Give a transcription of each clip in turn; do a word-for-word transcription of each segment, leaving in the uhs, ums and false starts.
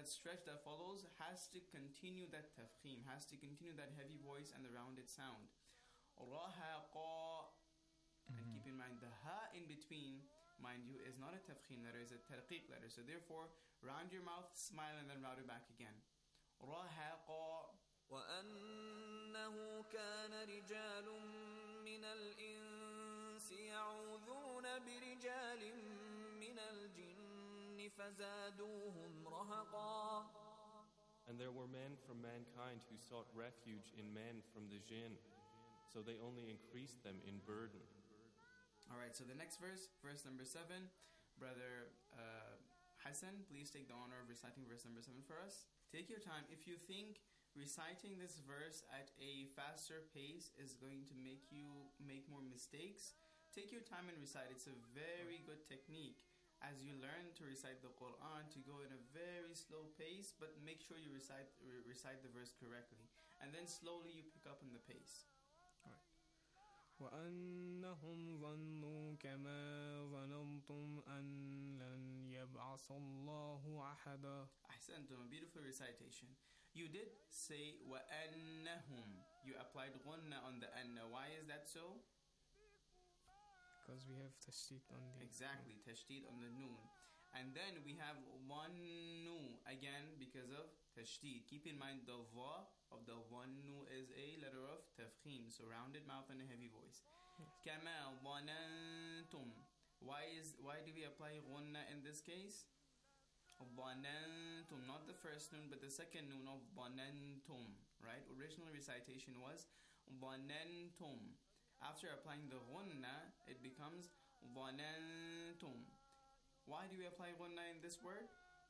stretch that follows has to continue that tafkhim, has to continue that heavy voice and the rounded sound. Rahaqa. Mm-hmm. And keep in mind, the ha in between, mind you, is not a tafkhim letter, it's a tarqiq letter. So therefore, round your mouth, smile, and then round it back again. Rahaqa. وَأَنَّهُ كَانَ رِجَالٌ مِّنَ الْإِنسِ يَعُوذُونَ بِرِجَالٍ مِّنَ الْجِنِّ فَزَادُوهُمْ رَهَقًا. And there were men from mankind who sought refuge in men from the jinn, so they only increased them in burden. Alright, so the next verse, verse number seven. Brother uh, Hassan, please take the honor of reciting verse number seven for us. Take your time. If you think reciting this verse at a faster pace is going to make you make more mistakes, take your time and recite. It's a very good technique as you learn to recite the Quran to go in a very slow pace, but make sure you recite re- recite the verse correctly, and then slowly you pick up on the pace. All right. وَأَنَّهُمْ ظَنُّوا كَمَا ظَنَنْتُمْ أَنْ لَنْ يَبْعَثَ اللَّهُ أَحَدًا. Ahsantum, a beautiful recitation. You did say وَأَنَّهُمْ. You applied غُنَّ on the anna. Why is that so? Because we have tashdid on the... Exactly, tashdid on the noon. And then we have one nu, again because of tashdid. Keep in mind the va of the one nu is a letter of tafkhim, so rounded mouth and a heavy voice. Kama dhanantum. Why is why do we apply ghunna in this case? Dhanantum, not the first noon but the second noon of dhanantum, right? Original recitation was dhanantum. After applying the ghunna, it becomes dhanantum. Why do we apply ghunna in this word?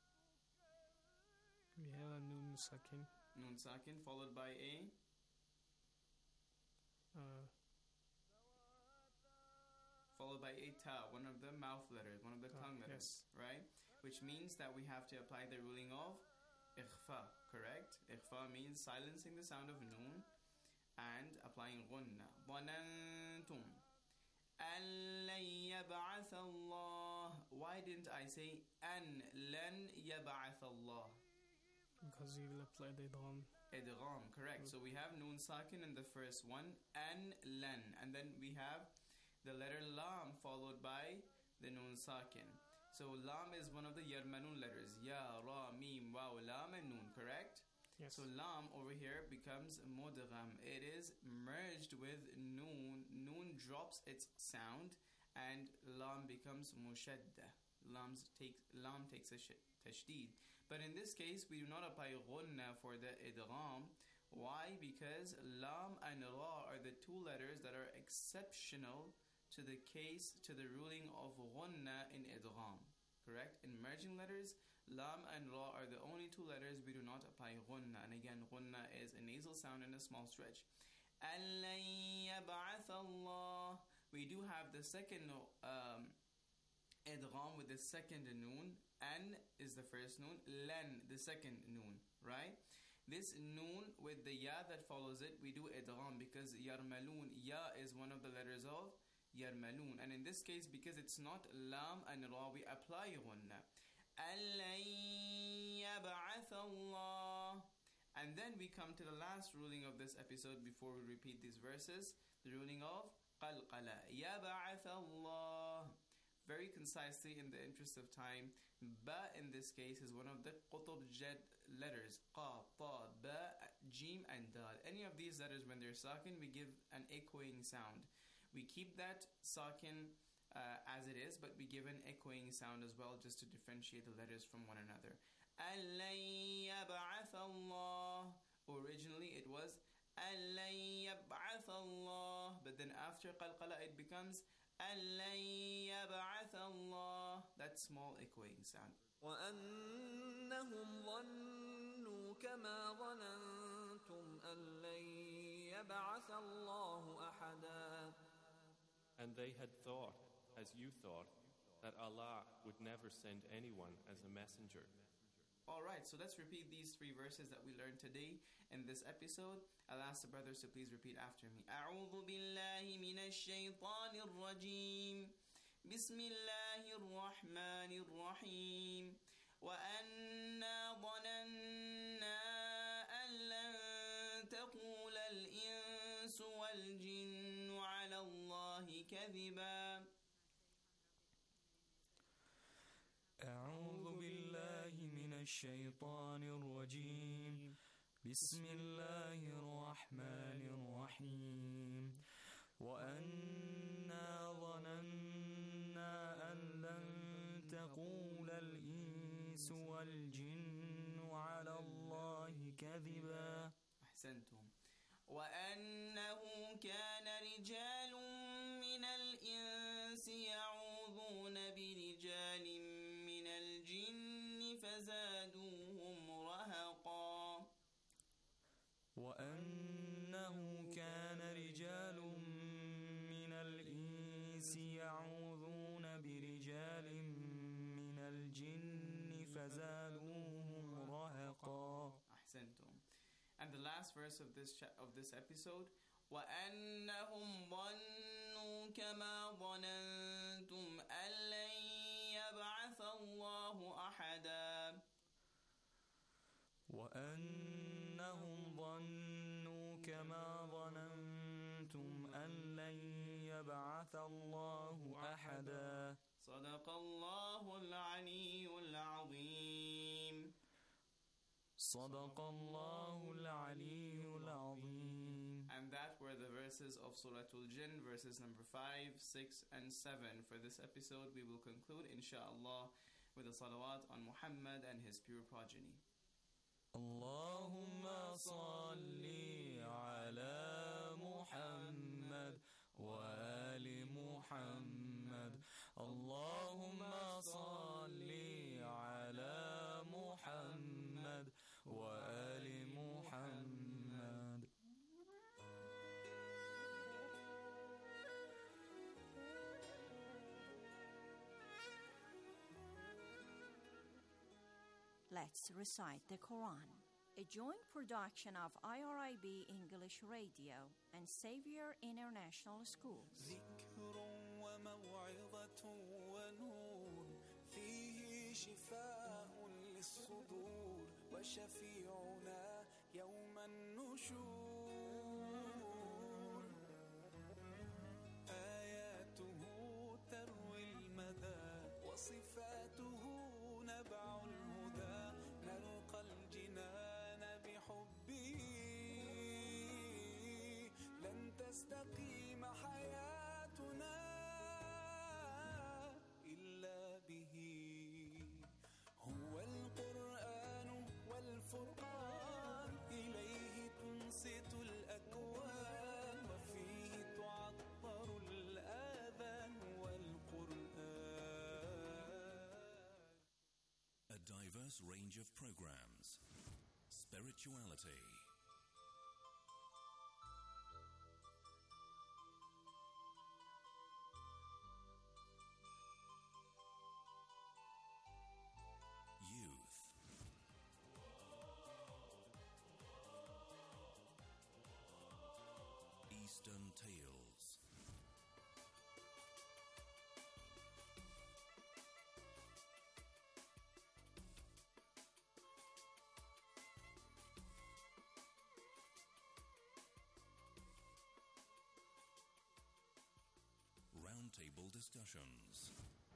We have a noon sakin. Noon sakin followed by a uh, followed by a ta, one of the mouth letters, one of the uh, tongue letters, yes. right? Which means that we have to apply the ruling of ikhfa, correct? Ikhfa means silencing the sound of noon and applying ghunna. Dhanantum an lan yab'ath Allah. Why didn't I say an lan yab'ath Allah? Because we will apply the idgham. Idgham, correct. So we have noon sakin in the first one, an lan, and then we have the letter lam followed by the noon sakin. So lam is one of the yarmanun letters. Ya, ra, mim, waw, lam, and noon, correct? Yes. So lam over here becomes mudgham. It is merged with noon. Noon drops its sound, and lam becomes mushadda. Lam takes lam takes a tashdid. But in this case, we do not apply ghunna for the idgham. Why? Because lam and ra are the two letters that are exceptional to the case, to the ruling of ghunna in idgham. Correct? In merging letters, lam and ra are the only two letters we do not apply ghunna. And again, ghunna is a nasal sound and a small stretch. أَلَّن يَبْعَثَ اللَّهُ. We do have the second um, idgham with the second noon. An is the first noon, lan the second noon, right? This noon with the ya that follows it, we do idgham because yarmalun, ya is one of the letters of yarmalun. And in this case, because it's not lam and ra, we apply ghunna. أَلَّن يَبْعَثَ اللَّهُ. And then we come to the last ruling of this episode before we repeat these verses, the ruling of qalqala. يَبْعَثَ اللَّهُ. Very concisely, in the interest of time, ba in this case is one of the qutub jad letters. Qa, ta, ba, jim, and dal. Any of these letters, when they're sakin, we give an echoing sound. We keep that sakin uh, as it is, but we give an echoing sound as well, just to differentiate the letters from one another. أَلَّن يَبْعَثَ اللَّهُ. Originally it was أَلَّن يَبْعَثَ اللَّهُ, but then after qalqala it becomes أَلَّن يَبْعَثَ اللَّهُ. That small echoing sound. وَأَنَّهُمْ ظَنُّوا كَمَا ظَنَنْتُمْ أَن لَّن يَبْعَثَ اللَّهُ أَحَدًا. And they had thought, as you thought, that Allah would never send anyone as a messenger. Alright, so let's repeat these three verses that we learned today in this episode. I'll ask the brothers to please repeat after me. أعوذ بالله من الشيطان الرجيم. بسم الله الرحمن الرحيم. وأنا ظننا كذبا. أعوذ بالله من الشيطان الرجيم. بسم الله الرحمن الرحيم. وأنا ظننا أن لن تقول الإنس والجن على الله كذبا. أحسنتم. وأنه كان رجال من الإنس يعوذون برجال من الجن فزادوهم رهقا. وأنه كان رجال من الإنس يعوذون برجال من الجن فزادوهم رهقا. أحسنتم. And the last verse of this cha- of this episode, وَأَنَّهُمْ ظَنُّوا كَمَا ظَنَنْتُمْ أَنْ لَنْ يَبْعَثَ اللَّهُ أَحَدًا. وأنهم ظنوا كما ظننتم أن لن يبعث الله أحدا. صدق الله العلي العظيم. صدق الله العلي العظيم. And that were the verses of Surah Al-Jinn, verses number five, six, and seven. For this episode, we will conclude, inshallah, with a salawat on Muhammad and his pure progeny. اللهم صل على محمد وآل محمد. اللهم صل على محمد وآل محمد. Let's recite the Quran, a joint production of I R I B English Radio and Xavier International School. ذكر وموعظة ونور فيه شفاء للصدور وشفيعنا يوم النشور. آياته تروي المدى وصفاته نبع الهدى. نلقى الجنان بحبه لن تستقيم حياتنا إلا به. هو القرآن والفرقان إليه تنصت الأكوان وفيه تعطر الآذان والقرآن. A diverse range of programs, spirituality, youth, Eastern tales, roundtable discussions,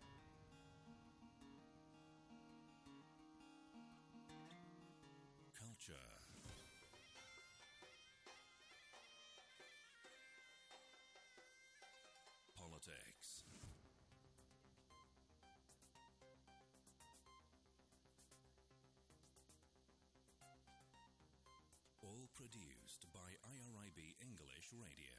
culture, politics, all produced by I R I B English Radio.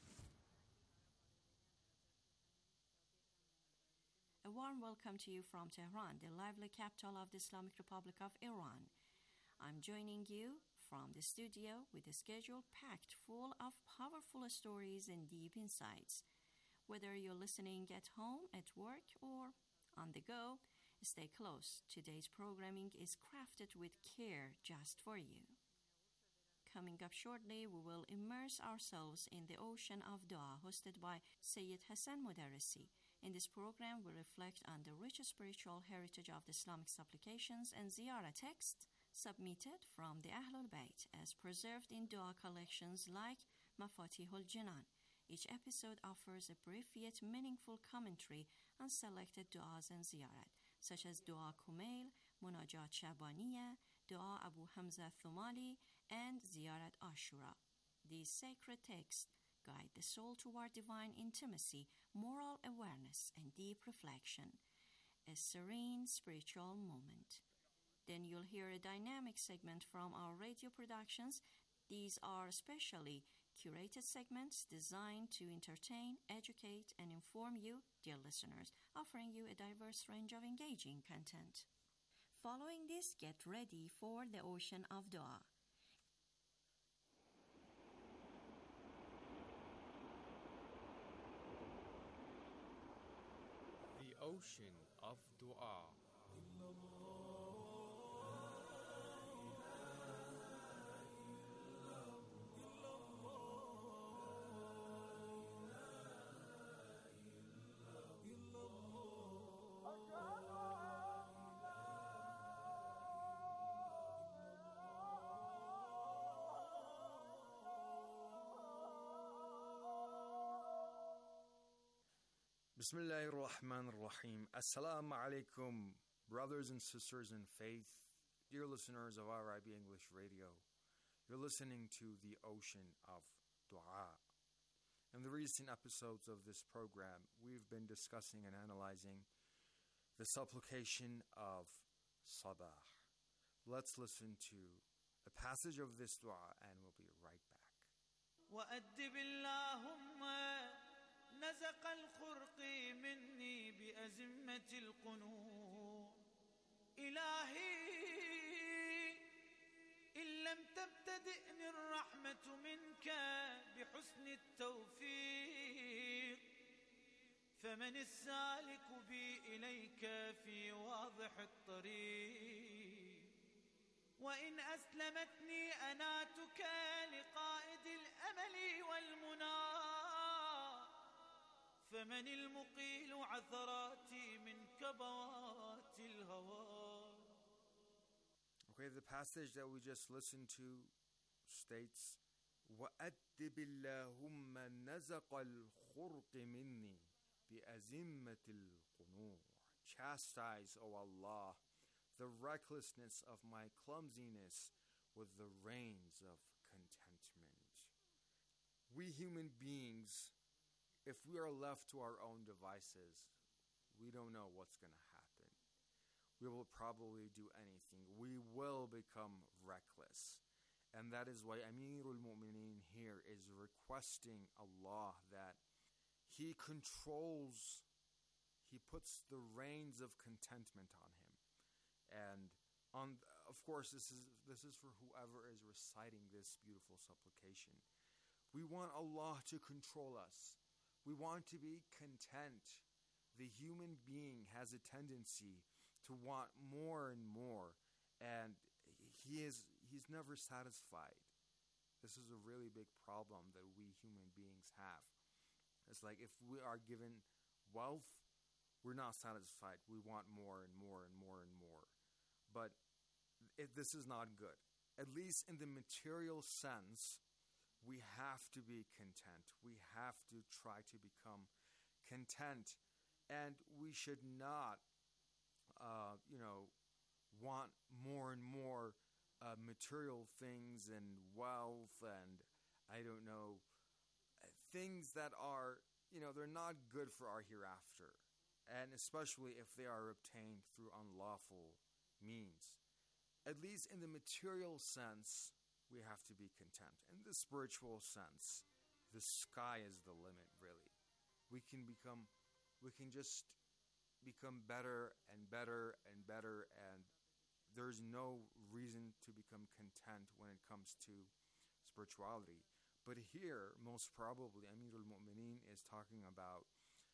A warm welcome to you from Tehran, the lively capital of the Islamic Republic of Iran. I'm joining you from the studio with a schedule packed full of powerful stories and deep insights. Whether you're listening at home, at work, or on the go, stay close. Today's programming is crafted with care just for you. Coming up shortly, we will immerse ourselves in the ocean of dua hosted by Sayyid Hassan Modarresi. In this program, we reflect on the rich spiritual heritage of the Islamic supplications and ziyarah texts submitted from the Ahlul Bayt as preserved in dua collections like Mafatihul Jinan. Each episode offers a brief yet meaningful commentary on selected du'as and ziyarat, such as Dua Kumail, Munajat Shabaniya, Dua Abu Hamza Thumali, and Ziyarat Ashura. These sacred texts guide the soul toward divine intimacy, moral awareness, and deep reflection, a serene spiritual moment. Then you'll hear a dynamic segment from our radio productions. These are specially curated segments designed to entertain, educate, and inform you, dear listeners, offering you a diverse range of engaging content. Following this, get ready for the ocean of dua. The ocean of dua. Bismillahir Rahmanir Rahim. Assalamu alaikum, brothers and sisters in faith, dear listeners of R I B English Radio. You're listening to The Ocean of Dua. In the recent episodes of this program, we've been discussing and analyzing the supplication of Sabah. Let's listen to a passage of this dua and we'll be right back. وأدب اللهم نزق الخرق مني بأزمة القنوع إلهي إن لم تبتدئني الرحمة منك بحسن التوفيق فمن السالك بي إليك في واضح الطريق وإن أسلمتني أناتك لقائد الأمل والمنى فمن المقيل عثراتي من كبوات الهوى. Okay, the passage that we just listened to states وَأَدِّبِ اللَّهُمَّ نَزَقَ الْخُرْقِ مِنِّي بِأَزِمَّةِ الْقُنُوعِ. Chastise, O Allah, the recklessness of my clumsiness with the reins of contentment. We human beings, if we are left to our own devices, we don't know what's going to happen. We will probably do anything. We will become reckless. And that is why Amirul Mu'mineen here is requesting Allah that He controls, He puts the reins of contentment on him. And on, of course, this is this is for whoever is reciting this beautiful supplication. We want Allah to control us. We want to be content. The human being has a tendency to want more and more, and he is he's never satisfied. This is a really big problem that we human beings have. It's like if we are given wealth, we're not satisfied. We want more and more and more and more. But it, this is not good. At least in the material sense, we have to be content. We have to try to become content. And we should not, uh, you know, want more and more uh, material things and wealth and, I don't know, things that are, you know, they're not good for our hereafter. And especially if they are obtained through unlawful means. At least in the material sense, we have to be content. In the spiritual sense, the sky is the limit, really. We can become, we can just become better and better and better, and there's no reason to become content when it comes to spirituality. But here, most probably, Amirul Mu'mineen is talking about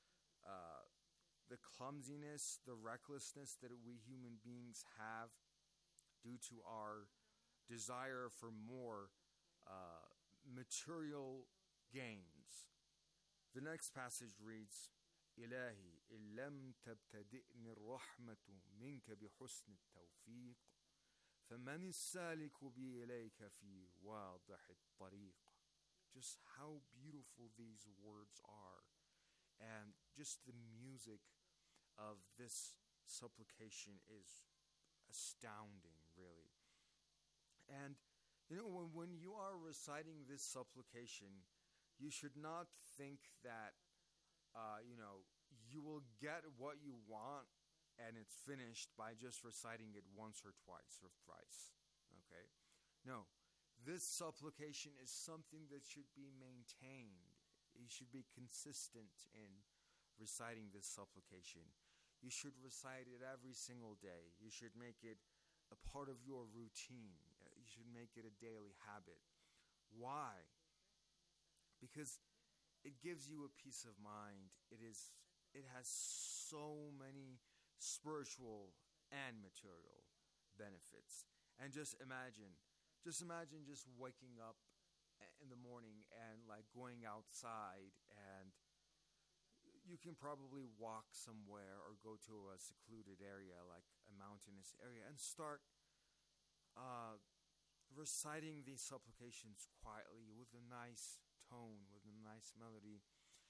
uh, the clumsiness, the recklessness that we human beings have due to our desire for more uh, material gains. The next passage reads, إلهي إن لم تبتدئني الرحمة منك بحسن التوفيق فمن السالك بي إليك في واضح الطريق. just how beautiful these words are, and just the music of this supplication is astounding, really. And you know, when, when you are reciting this supplication, you should not think that, uh, you know, you will get what you want and it's finished by just reciting it once or twice or thrice. Okay? No. This supplication is something that should be maintained. You should be consistent in reciting this supplication. You should recite it every single day. You should make it a part of your routine. You should make it a daily habit. Why? Because it gives you a peace of mind. It is it has so many spiritual and material benefits. And just imagine, just imagine just waking up in the morning and like going outside, and you can probably walk somewhere or go to a secluded area like a mountainous area and start uh, reciting these supplications quietly with a nice tone, with a nice melody.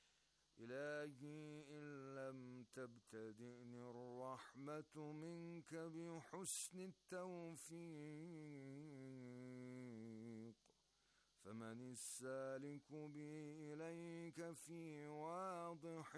إلهي إن لم تبتدئني الرحمة منك بحسن التوفيق فمن السالك بي إليك في واضح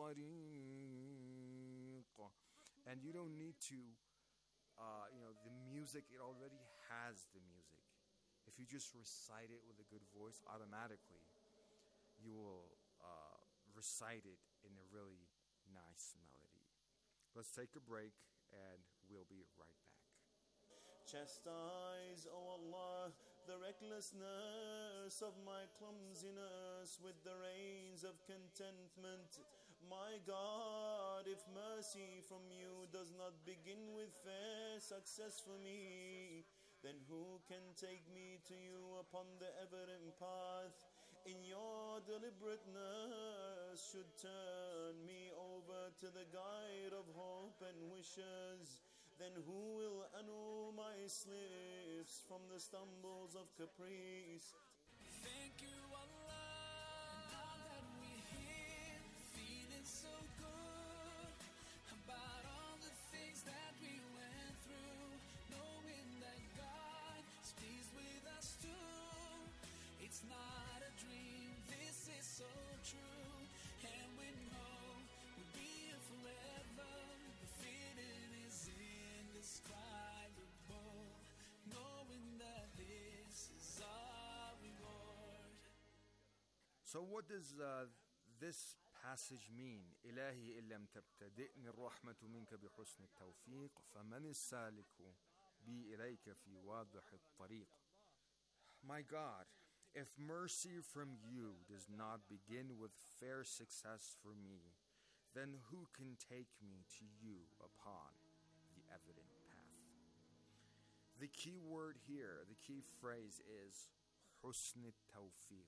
الطريق. And you don't need to, uh, you know, the music, it already has the music. If you just recite it with a good voice, automatically you will uh, recite it in a really nice melody. Let's take a break and we'll be right back. Chastise, O Allah, the recklessness of my clumsiness with the reins of contentment. My God, if mercy from you does not begin with fair success for me, then who can take me to you upon the evident path? In your deliberateness should turn me over to the guide of hope and wishes. Then who will annul my slips from the stumbles of caprice? Thank you, Allah. Now that we're here, feeling so good about all the things that we went through, knowing that God is pleased with us too. It's not a dream, this is so true, and we know we'll be here forever. The feeling is indescribable, knowing that this is our reward. So what does uh, this passage mean? إلهي إن لم تبتدئني الرحمة منك بحسن التوفيق فمن السالك بي إليك في واضح الطريق. My God, if mercy from you does not begin with fair success for me, then who can take me to you upon the evident path? The key word here, the key phrase is حسن التوفيق.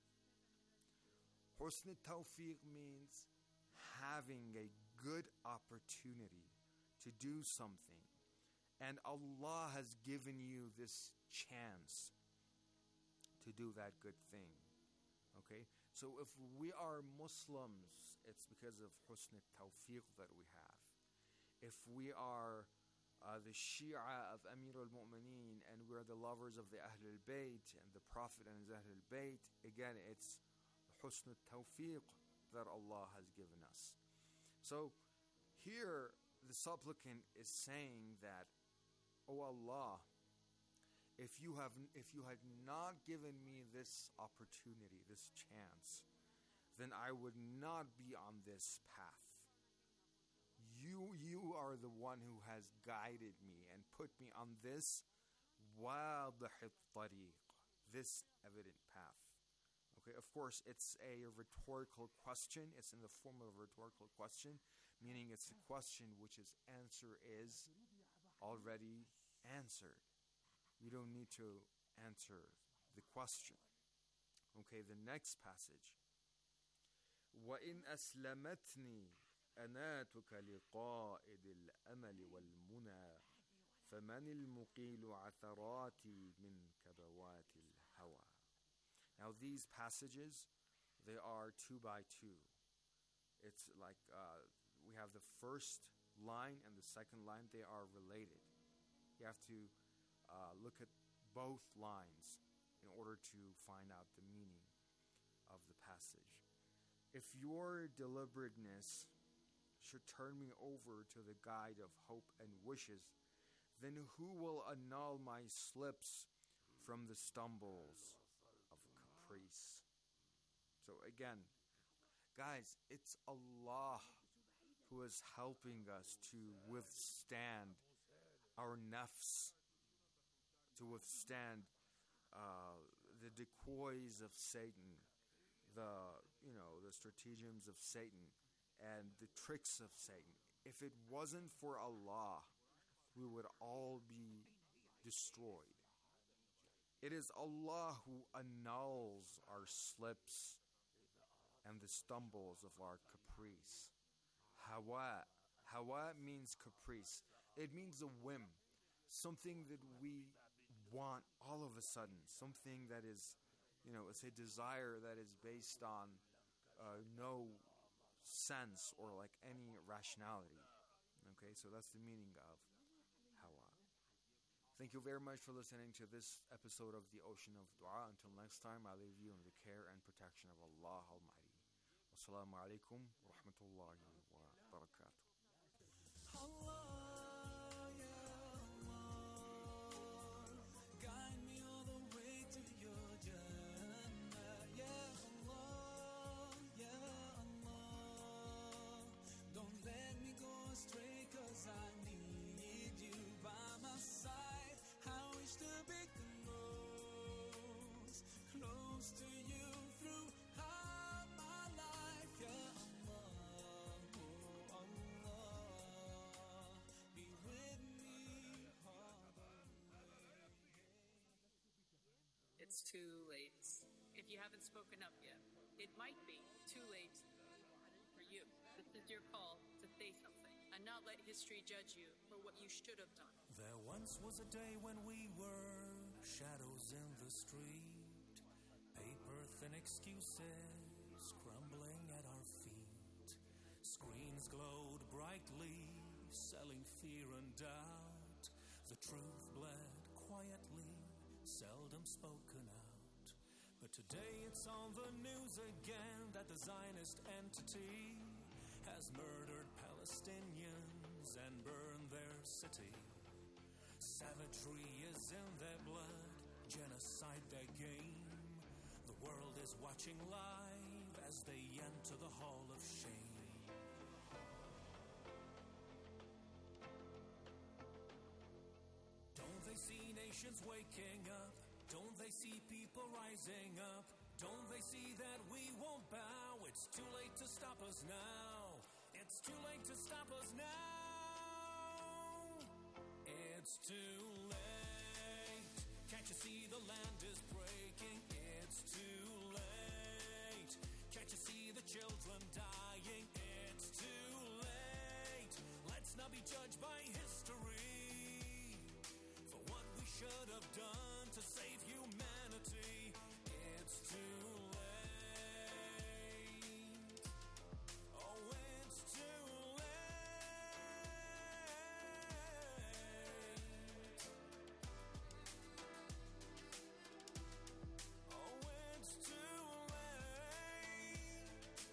حسن التوفيق means having a good opportunity to do something, and Allah has given you this chance to do that good thing. Okay? So if we are Muslims, it's because of husn al-tawfiq that we have. If we are uh, the Shia of Amir al-Mu'mineen and we're the lovers of the Ahl al-Bayt and the Prophet and his Ahl al-Bayt, again, it's husn al-tawfiq that Allah has given us. So here the supplicant is saying that, "O Allah, If you have, if you had not given me this opportunity, this chance, then I would not be on this path. You, you are the one who has guided me and put me on this واضح الطريق, this evident path." Okay, of course, it's a rhetorical question. It's in the form of a rhetorical question, meaning it's a question which its answer is already answered. You don't need to answer the question. Okay, the next passage. وَإِنْ أَسْلَمَتْنِي أَنَاتُكَ لِقَائِدِ الْأَمَلِ وَالْمُنَى فَمَنِ الْمُقِيلُ عَثَرَاتِي مِنْ كَبَوَاتِ الْهَوَى. Now, these passages, they are two by two. It's like uh, we have the first line and the second line. They are related. You have to uh, look at both lines in order to find out the meaning of the passage. If your deliberateness should turn me over to the guide of hope and wishes, then who will annul my slips from the stumbles of caprice? So again, guys, it's Allah who is helping us to withstand our nafs, to withstand uh, the decoys of Satan, the you know the stratagems of Satan, and the tricks of Satan. If it wasn't for Allah, we would all be destroyed. It is Allah who annuls our slips and the stumbles of our caprice. Hawa. Hawa means caprice. It means a whim. Something that we want all of a sudden. Something that is, you know, it's a desire that is based on uh, no sense or like any rationality. Okay, so that's the meaning of Hawa. Thank you very much for listening to this episode of The Ocean of Dua. Until next time, I leave you in the care and protection of Allah Almighty. Wassalamu alaikum wa rahmatullahi wa barakatuh. Allah, ya Allah, guide me all the way to your Jannah. Ya Allah, ya Allah, don't let me go astray, 'cause I need you by my side. I wish to be close, close to you throughout my life. Ya Allah, oh Allah, be with me all the way. It's too late. If you haven't spoken up yet, it might be too late for you. This is your call to say something and not let history judge you for what you should have done. There once was a day when we were shadows in the street, paper-thin excuses crumbling at our feet. Screens glowed brightly, selling fear and doubt. The truth bled quietly, seldom spoken out. But today it's on the news again that the Zionist entity has murdered Palestinians and burned their city. Savagery is in their blood, genocide their game. The world is watching live as they enter the hall of shame. Don't they see nations waking up? Don't they see people rising up? Don't they see that we won't bow? It's too late to stop us now. It's too late to stop us now. It's too late. Can't you see the land is breaking? It's too late. Can't you see the children dying? It's too late. Let's not be judged by history for what we should have done to save humanity. It's too late. Oh, it's too late. Oh, it's too late.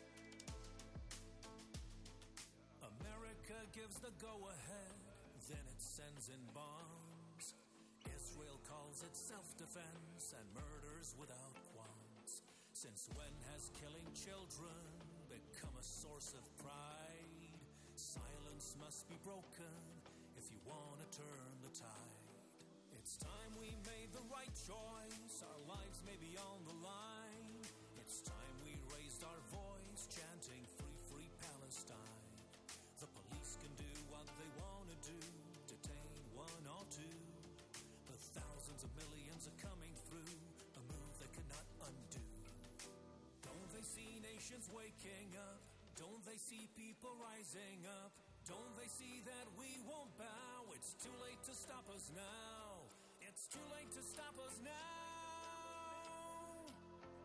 America gives the go-ahead, then it sends in bombs. Israel calls it self-defense and murders without qualms. Since when has killing children become a source of pride? Silence must be broken if you want to turn the tide. It's time we made the right choice. Our lives may be on the line. It's time we raised our voice, chanting free, free Palestine. The police can do what they want to do, detain one or two. But thousands of millions are coming through, a move they cannot undo. Don't they see nations waking up? Don't they see people rising up? Don't they see that we won't bow? It's too late to stop us now. It's too late to stop us now.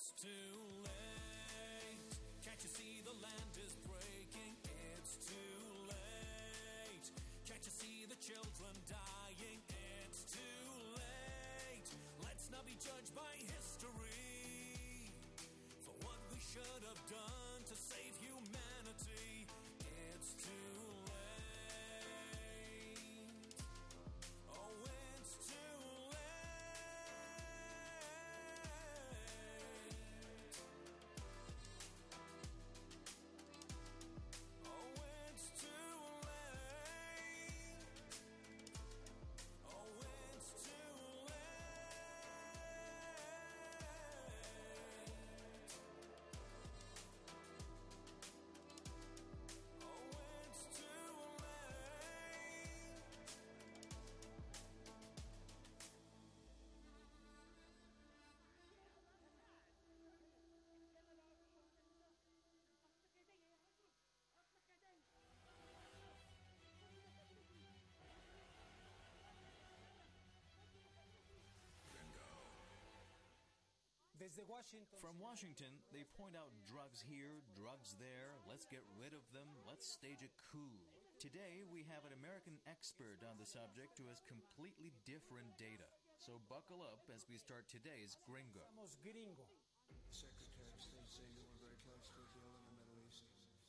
it's too late. Can't you see the land is breaking? It's too late. Can't you see the children dying? It's too late. Let's not be judged by history for what we should have done to save humanity. It's too late. Oh, it's too late. Oh, it's too late. Oh, it's too From Washington, they point out drugs here, drugs there. Let's get rid of them. Let's stage a coup. Today, we have an American expert on the subject who has completely different data. So buckle up as we start today's Gringo. Secretary of State saying that we're very close to a deal in the Middle East.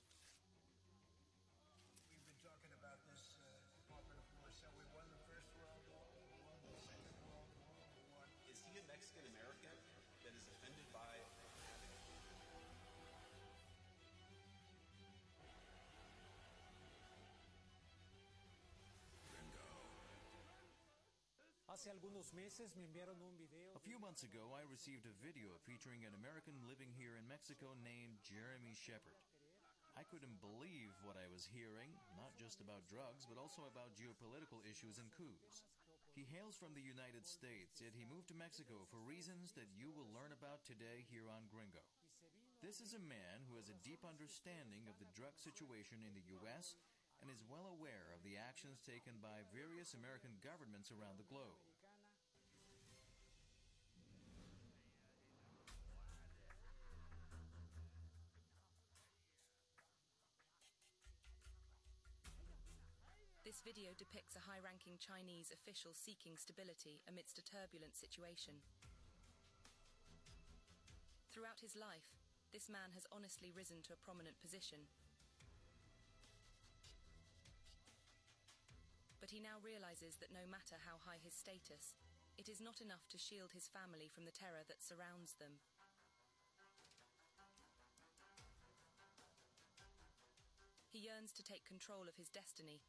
We've been talking about this uh, Department of War, so we won the First World War, we won the Second World War, we won. Is he a Mexican American that is offended by having? A few months ago, I received a video featuring an American living here in Mexico named Jeremy Shepard. I couldn't believe what I was hearing, not just about drugs, but also about geopolitical issues and coups. He hails from the United States, yet he moved to Mexico for reasons that you will learn about today here on Gringo. This is a man who has a deep understanding of the drug situation in the U S and is well aware of the actions taken by various American governments around the globe. This video depicts a high-ranking Chinese official seeking stability amidst a turbulent situation. Throughout his life, this man has honestly risen to a prominent position. But he now realizes that no matter how high his status, it is not enough to shield his family from the terror that surrounds them. He yearns to take control of his destiny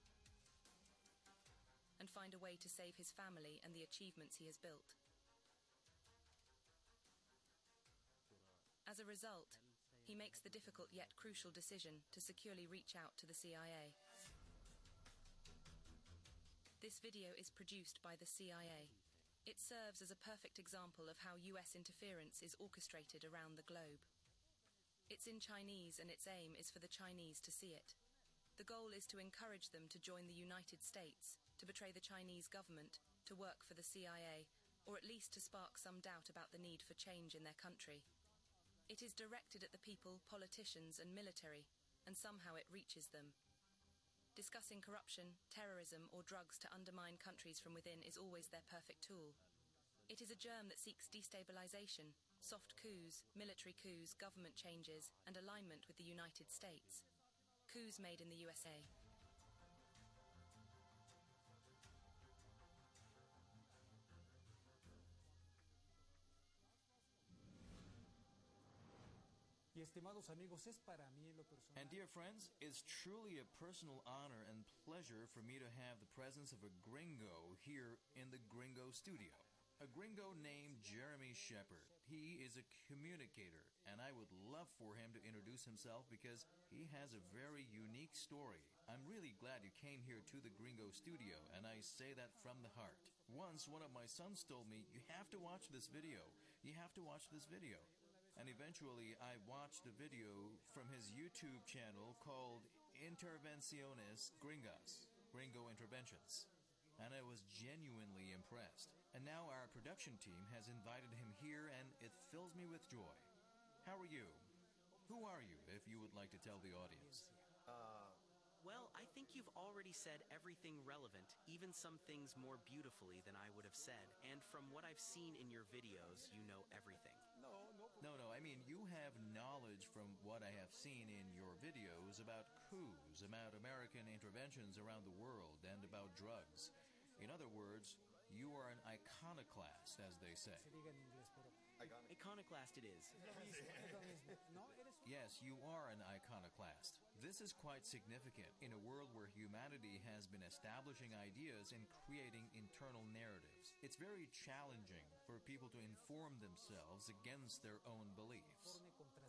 and find a way to save his family and the achievements he has built. As a result, he makes the difficult yet crucial decision to securely reach out to the C I A. This video is produced by the C I A. It serves as a perfect example of how U S interference is orchestrated around the globe. It's in Chinese and its aim is for the Chinese to see it. The goal is to encourage them to join the United States, to betray the Chinese government, to work for the C I A, or at least to spark some doubt about the need for change in their country. It is directed at the people, politicians, and military, and somehow it reaches them. Discussing corruption, terrorism, or drugs to undermine countries from within is always their perfect tool. It is a germ that seeks destabilization, soft coups, military coups, government changes, and alignment with the United States. Coups made in the U S A. And dear friends, it's truly a personal honor and pleasure for me to have the presence of a gringo here in the Gringo studio. A gringo named Jeremy Shepard. He is a communicator, and I would love for him to introduce himself because he has a very unique story. I'm really glad you came here to the Gringo studio, and I say that from the heart. Once, one of my sons told me, you have to watch this video. You have to watch this video. And eventually, I watched a video from his YouTube channel called Intervenciones Gringas, Gringo Interventions. And I was genuinely impressed. And now our producer production team has invited him here, and it fills me with joy. How are you? Who are you, if you would like to tell the audience? Uh, well, I think you've already said everything relevant, even some things more beautifully than I would have said. And from what I've seen in your videos, you know everything. No, no. No, no, I mean, you have knowledge from what I have seen in your videos about coups, about American interventions around the world, and about drugs. In other words, you are an iconoclast, as they say. Iconoclast it is. Yes, you are an iconoclast. This is quite significant in a world where humanity has been establishing ideas and creating internal narratives. It's very challenging for people to inform themselves against their own beliefs.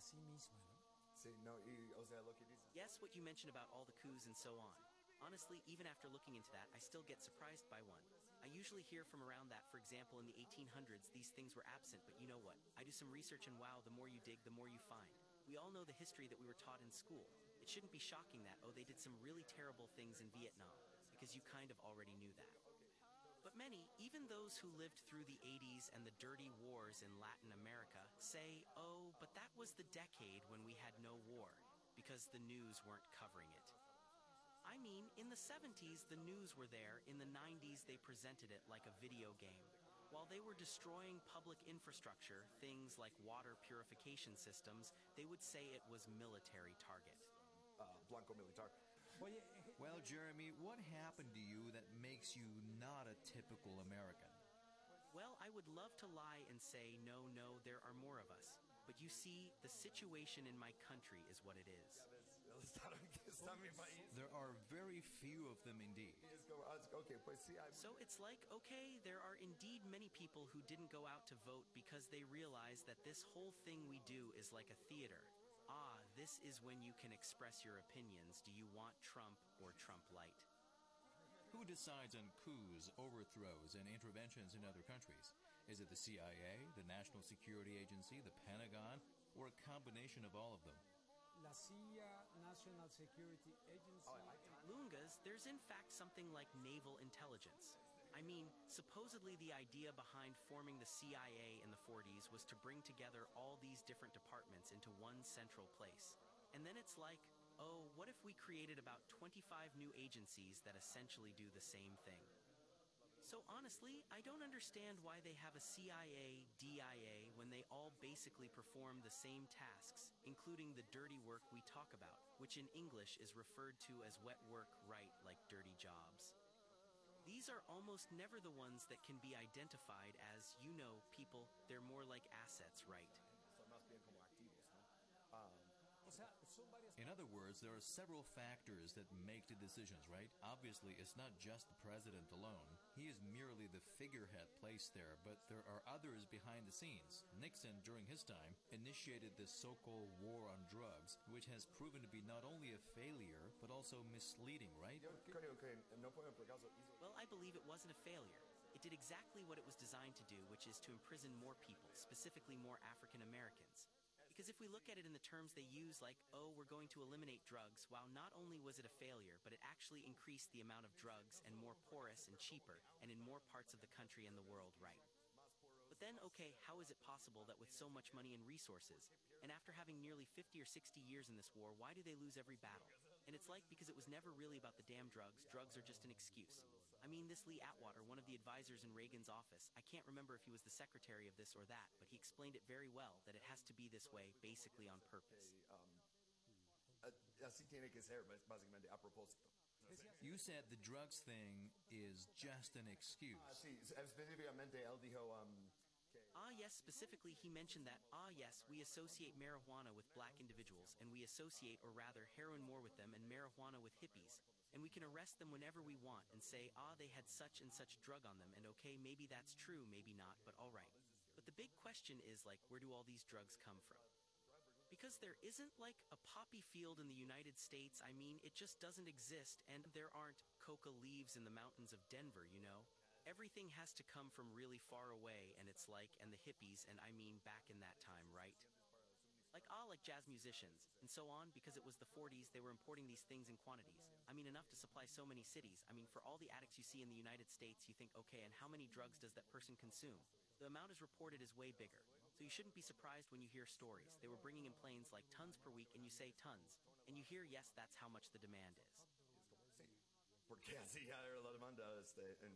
Yes, what you mentioned about all the coups and so on. Honestly, even after looking into that, I still get surprised by one. I usually hear from around that, for example, in the eighteen hundreds, these things were absent, but you know what? I do some research, and wow, the more you dig, the more you find. We all know the history that we were taught in school. It shouldn't be shocking that, oh, they did some really terrible things in Vietnam, because you kind of already knew that. But many, even those who lived through the eighties and the dirty wars in Latin America, say, oh, but that was the decade when we had no war, because the news weren't covering it. I mean, in the seventies, the news were there. In the nineties, they presented it like a video game. While they were destroying public infrastructure, things like water purification systems, they would say it was military target. Uh, Blanco Militar. Well, Jeremy, what happened to you that makes you not a typical American? Well, I would love to lie and say, no, no, there are more of us. But you see, the situation in my country is what it is. There are very few of them indeed. So it's like, okay, there are indeed many people who didn't go out to vote because they realize that this whole thing we do is like a theater. Ah, this is when you can express your opinions. Do you want Trump or Trump light? Who decides on coups, overthrows, and interventions in other countries? Is it the C I A, the National Security Agency, the Pentagon, or a combination of all of them? La C I A, National Security Agency. Lungas, there's in fact something like naval intelligence. I mean, supposedly the idea behind forming the C I A in the forties was to bring together all these different departments into one central place. And then it's like, oh, what if we created about twenty-five new agencies that essentially do the same thing? So honestly, I don't understand why they have a C I A, D I A, when they all basically perform the same tasks, including the dirty work we talk about, which in English is referred to as wet work, right, like dirty jobs. These are almost never the ones that can be identified as, you know, people, they're more like assets, right? In other words, there are several factors that make the decisions, right? Obviously, it's not just the president alone. He is merely the figurehead placed there, but there are others behind the scenes. Nixon, during his time, initiated this so-called war on drugs, which has proven to be not only a failure, but also misleading, right? Well, I believe it wasn't a failure. It did exactly what it was designed to do, which is to imprison more people, specifically more African Americans. Because if we look at it in the terms they use, like, oh, we're going to eliminate drugs, while not only was it a failure, but it actually increased the amount of drugs and more porous and cheaper, and in more parts of the country and the world, right? But then, okay, how is it possible that with so much money and resources, and after having nearly fifty or sixty years in this war, why do they lose every battle? And it's like, because it was never really about the damn drugs, drugs are just an excuse. I mean, this Lee Atwater, one of the advisors in Reagan's office, I can't remember if he was the secretary of this or that, but he explained it very well, that it has to be this way, basically on purpose. You said the drugs thing is just an excuse. Ah, yes, specifically he mentioned that, ah, yes, we associate marijuana with black individuals, and we associate, or rather, heroin more with them, and marijuana with hippies. And we can arrest them whenever we want and say, ah, they had such and such drug on them, and okay, maybe that's true, maybe not, but all right. But the big question is, like, where do all these drugs come from? Because there isn't, like, a poppy field in the United States. I mean, it just doesn't exist, and there aren't coca leaves in the mountains of Denver, you know? Everything has to come from really far away, and it's like, and the hippies, and I mean back in that time, right? Like, ah, like jazz musicians, and so on, because it was the forties, they were importing these things in quantities. I mean, enough to supply so many cities. I mean, for all the addicts you see in the United States, you think, okay, and how many drugs does that person consume? The amount is reported as way bigger, so you shouldn't be surprised when you hear stories. They were bringing in planes like tons per week, and you say tons, and you hear, yes, that's how much the demand is. Porque así ya era la demanda este, en...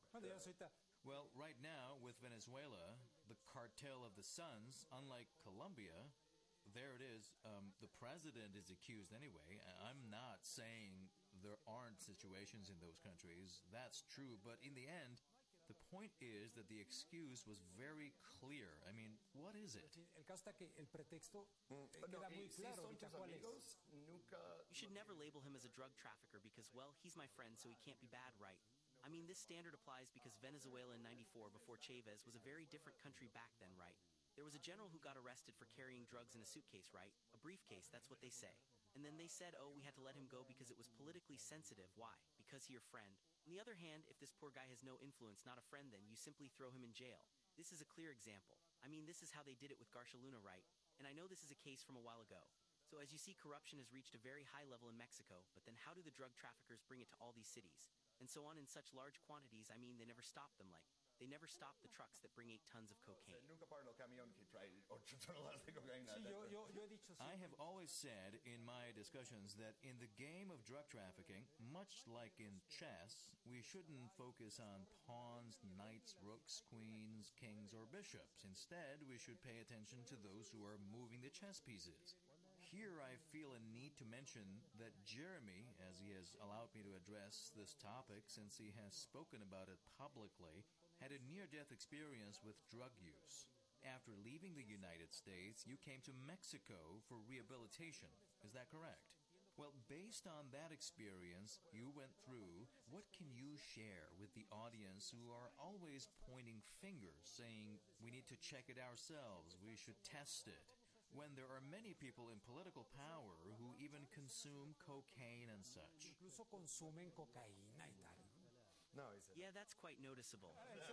Well, right now, with Venezuela, the cartel of the Suns, unlike Colombia, there it is. Um, the president is accused anyway. I'm not saying there aren't situations in those countries. That's true. But in the end, the point is that the excuse was very clear. I mean, what is it? El caso está que el pretexto eh, No, queda y muy si claro son ahorita tus cuál es. amigos, nunca... You should never label him as a drug trafficker because, well, he's my friend, so he can't be bad, right? I mean, this standard applies because Venezuela in ninety-four, before Chavez, was a very different country back then, right? There was a general who got arrested for carrying drugs in a suitcase, right? A briefcase, that's what they say. And then they said, oh, we had to let him go because it was politically sensitive. Why? Because he your friend. On the other hand, if this poor guy has no influence, not a friend, then you simply throw him in jail. This is a clear example. I mean, this is how they did it with Garcia Luna, right? And I know this is a case from a while ago. So as you see, corruption has reached a very high level in Mexico, but then how do the drug traffickers bring it to all these cities? And so on in such large quantities, I mean, they never stop them, like, they never stop the trucks that bring eight tons of cocaine. Nunca paran el camión que trae ocho toneladas de cocaína. Sí, yo, yo, yo he dicho I siempre. have always said in my discussions that in the game of drug trafficking, much like in chess, we shouldn't focus on pawns, knights, rooks, queens, kings, or bishops. Instead, we should pay attention to those who are moving the chess pieces. Here I feel a need to mention that Jeremy, as he has allowed me to address this topic since he has spoken about it publicly, had a near-death experience with drug use. After leaving the United States, you came to Mexico for rehabilitation. Is that correct? Well, based on that experience you went through, what can you share with the audience who are always pointing fingers, saying, we need to check it ourselves, we should test it, when there are many people in political power who even consume cocaine and such? Incluso consumen cocaína y tal. No, it's Yeah, that's quite noticeable.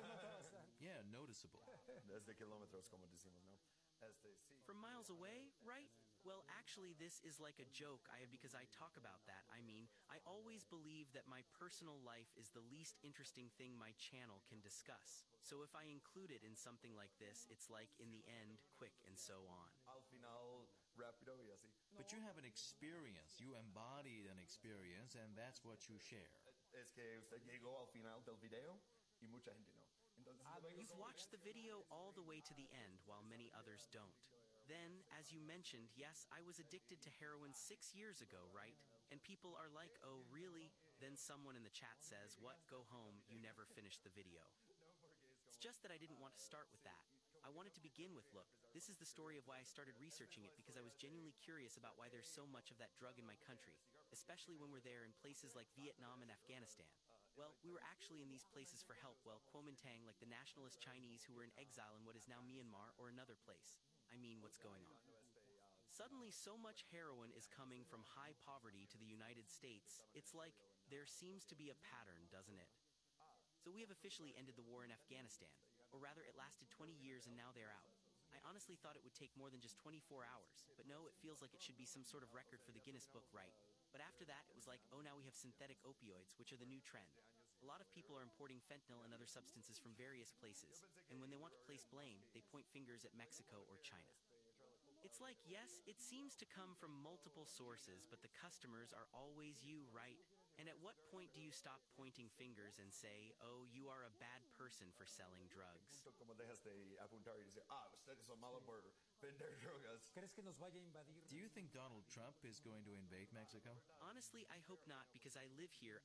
Yeah, noticeable. desde kilómetros, como decimos, ¿no? Este, sí. From miles away, right? Well, actually, this is like a joke I, because I talk about that. I mean, I always believe that my personal life is the least interesting thing my channel can discuss. So if I include it in something like this, it's like, in the end, quick and so on. Al final, rápido y así. But you have an experience, you embodied an experience, and that's what you share. Es que usted llegó al final del video y mucha gente no. Entonces, You've watched the video all the way to the end, while many others don't. Then, as you mentioned, yes, I was addicted to heroin six years ago, right? And people are like, oh, really? Then someone in the chat says, what, go home, you never finished the video. It's just that I didn't want to start with that. I wanted to begin with, look, this is the story of why I started researching it, because I was genuinely curious about why there's so much of that drug in my country, especially when we're there in places like Vietnam and Afghanistan. Well, we were actually in these places for help, well, Kuomintang, like the nationalist Chinese who were in exile in what is now Myanmar, or another place. I mean, what's going on? Suddenly, so much heroin is coming from high poverty to the United States, it's like there seems to be a pattern, doesn't it? So we have officially ended the war in Afghanistan, or rather, it lasted twenty years and now they're out. I honestly thought it would take more than just twenty-four hours, but no, it feels like it should be some sort of record for the Guinness Book, right? But after that, it was like, oh, now we have synthetic opioids, which are the new trend. A lot of people are importing fentanyl and other substances from various places, and when they want to place blame, they point fingers at Mexico or China. It's like, yes, it seems to come from multiple sources, but the customers are always you, right? And at what point do you stop pointing fingers and say, oh, you are a bad person for selling drugs? Como dejas de apuntar y decir, ah, ustedes son malos por vender drogas. ¿Crees que nos vaya a invadir? Do you think Donald Trump is going to invade Mexico? Honestly, I hope not, because I live here.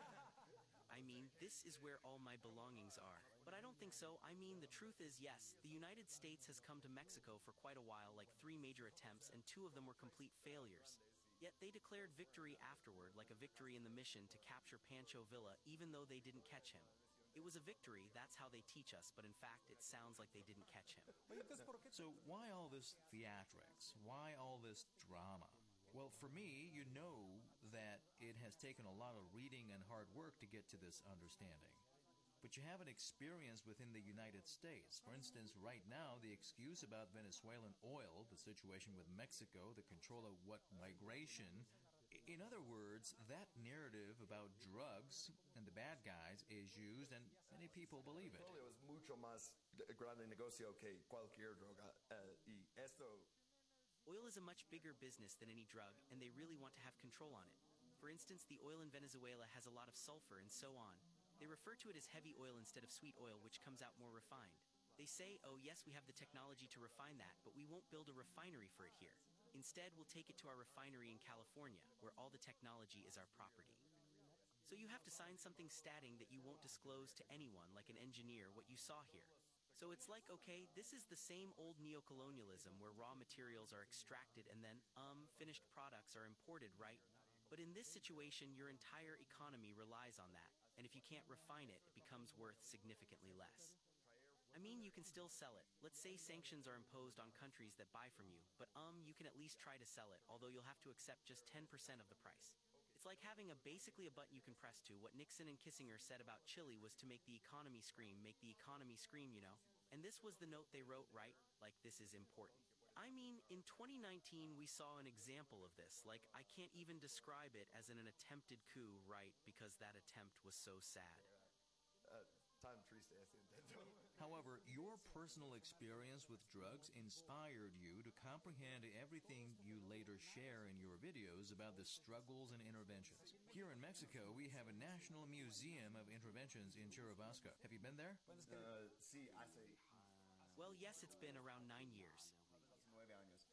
I mean, this is where all my belongings are. But I don't think so. I mean, the truth is, yes, the United States has come to Mexico for quite a while, like three major attempts, and two of them were complete failures. Yet they declared victory afterward, like a victory in the mission to capture Pancho Villa, even though they didn't catch him. It was a victory, that's how they teach us, but in fact, it sounds like they didn't catch him. So why all this theatrics? Why all this drama? Well, for me, you know that it has taken a lot of reading and hard work to get to this understanding. But you have an experience within the United States. For instance, right now, the excuse about Venezuelan oil, the situation with Mexico, the control of what migration, In other words, that narrative about drugs and the bad guys is used, and many people believe it. Petróleo es mucho más de- grande negocio que cualquier droga. Uh, y esto Oil is a much bigger business than any drug, and they really want to have control on it. For instance, the oil in Venezuela has a lot of sulfur and so on. They refer to it as heavy oil instead of sweet oil, which comes out more refined. They say, oh yes, we have the technology to refine that, but we won't build a refinery for it here. Instead, we'll take it to our refinery in California, where all the technology is our property. So you have to sign something stating that you won't disclose to anyone, like an engineer, what you saw here. So it's like, okay, this is the same old neocolonialism where raw materials are extracted and then, um, finished products are imported, right? But in this situation, your entire economy relies on that, and if you can't refine it, it becomes worth significantly less. I mean, you can still sell it. Let's say sanctions are imposed on countries that buy from you, but um, you can at least try to sell it, although you'll have to accept just ten percent of the price. It's like having a basically a button you can press to. What Nixon and Kissinger said about Chile was to make the economy scream, make the economy scream, you know? And this was the note they wrote, right? Like, this is important. I mean, in twenty nineteen, we saw an example of this. Like, I can't even describe it as an, an attempted coup, right? Because that attempt was so sad. uh, tan triste ese intento. However, your personal experience with drugs inspired you to comprehend everything you later share in your videos about the struggles and interventions. Here in Mexico, we have a National Museum of Interventions in Churubusco. Have you been there? Uh, sí, hace Well, yes, it's been around nine years. nueve años.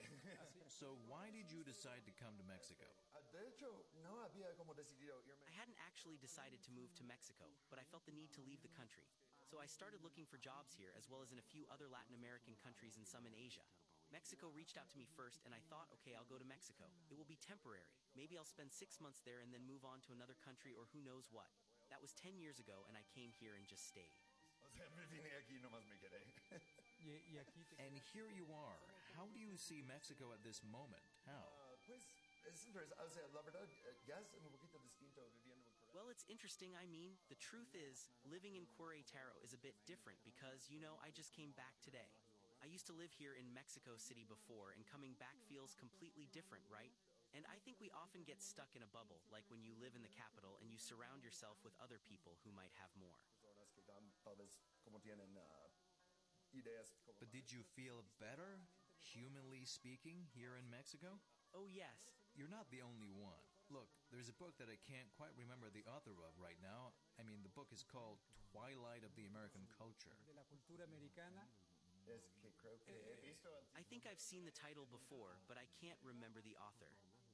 So why did you decide to come to Mexico? Ah, De hecho, no había como decidido irme. I hadn't actually decided to move to Mexico, but I felt the need to leave the country. So I started looking for jobs here, as well as in a few other Latin American countries and some in Asia. Mexico reached out to me first, and I thought, okay, I'll go to Mexico. It will be temporary. Maybe I'll spend six months there and then move on to another country or who knows what. That was ten years ago, and I came here and just stayed. O sea, me vine aquí nomás me quedé. Y, y aquí te... And here you are. How do you see Mexico at this moment? How? Ah, pues es interesante. O sea, la verdad, eh, ya es un poquito distinto viviendo en Corea. Well, it's interesting. I mean, the truth is, living in Querétaro is a bit different because, you know, I just came back today. I used to live here in Mexico City before, and coming back feels completely different, right? And I think we often get stuck in a bubble, like when you live in the capital and you surround yourself with other people who might have more. Personas que dan, tal vez, como tienen ah, ideas como But did you feel better, humanly speaking, here in Mexico? Oh, yes. You're not the only one. Look, there's a book that I can't quite remember the author of right now. I mean, the book is called Twilight of the American Culture. de la cultura americana. es que creo que he visto el I think I've seen the title before, but I can't remember the author.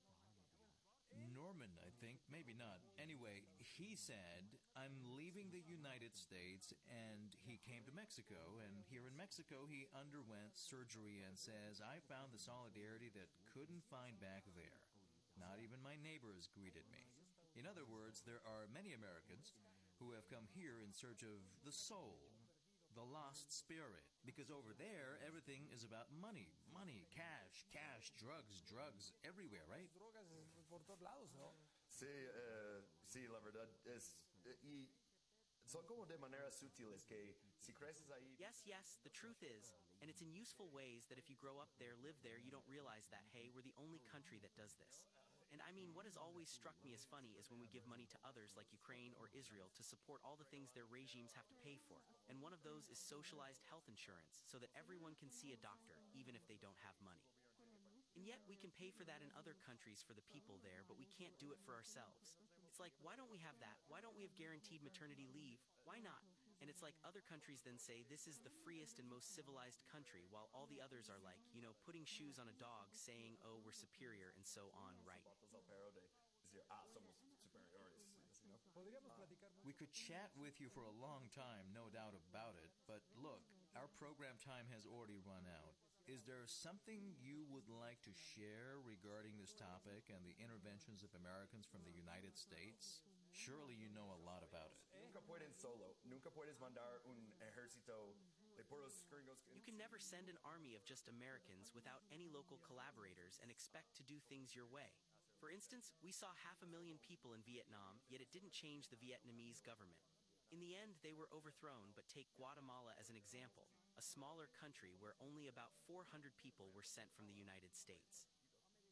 Norman, I think. Maybe not. Anyway, he said, I'm leaving the United States, and he came to Mexico, and here in Mexico he underwent surgery and says, I found the solidarity that couldn't find back there. Not even my neighbors greeted me. In other words, there are many Americans who have come here in search of the soul, the lost spirit, because over there everything is about money, money, cash, cash, drugs, drugs, everywhere, right? Drogas por todos lados, ¿no? Sí, eh, sí, la verdad es eh, y son como de maneras sutiles que si creces ahí. Yes, yes, the truth is, and it's in useful ways that if you grow up there, live there, you don't realize that, hey, we're the only country that does this. And I mean, what has always struck me as funny is when we give money to others like Ukraine or Israel to support all the things their regimes have to pay for. And one of those is socialized health insurance, so that everyone can see a doctor, even if they don't have money. And yet we can pay for that in other countries for the people there, but we can't do it for ourselves. It's like, why don't we have that? Why don't we have guaranteed maternity leave? Why not? And it's like other countries then say, this is the freest and most civilized country, while all the others are like, you know, putting shoes on a dog, saying, oh, we're superior, and so on, right? Patas al perro de decir, ah, somos superiores. You know? Podríamos platicar más. We could chat with you for a long time, no doubt about it, but look, our program time has already run out. Is there something you would like to share regarding this topic and the interventions of Americans from the United States? Surely you know a lot about it. Nunca pueden solo. Nunca puedes mandar un ejército de puros gringos. que- You can never send an army of just Americans without any local collaborators and expect to do things your way. For instance, we saw half a million people in Vietnam, yet it didn't change the Vietnamese government. In the end, they were overthrown, but take Guatemala as an example, a smaller country where only about four hundred people were sent from the United States.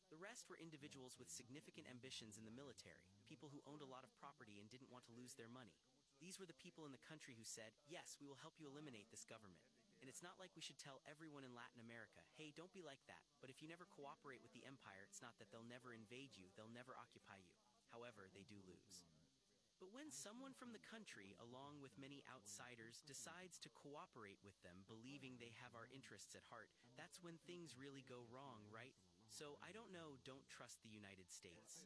The rest were individuals with significant ambitions in the military, people who owned a lot of property and didn't want to lose their money. These were the people in the country who said, yes, we will help you eliminate this government. And it's not like we should tell everyone in Latin America, hey, don't be like that. But if you never cooperate with the empire, it's not that they'll never invade you, they'll never occupy you. However, they do lose. But when someone from the country, along with many outsiders, decides to cooperate with them, believing they have our interests at heart, that's when things really go wrong, right? So I don't know, don't trust the United States.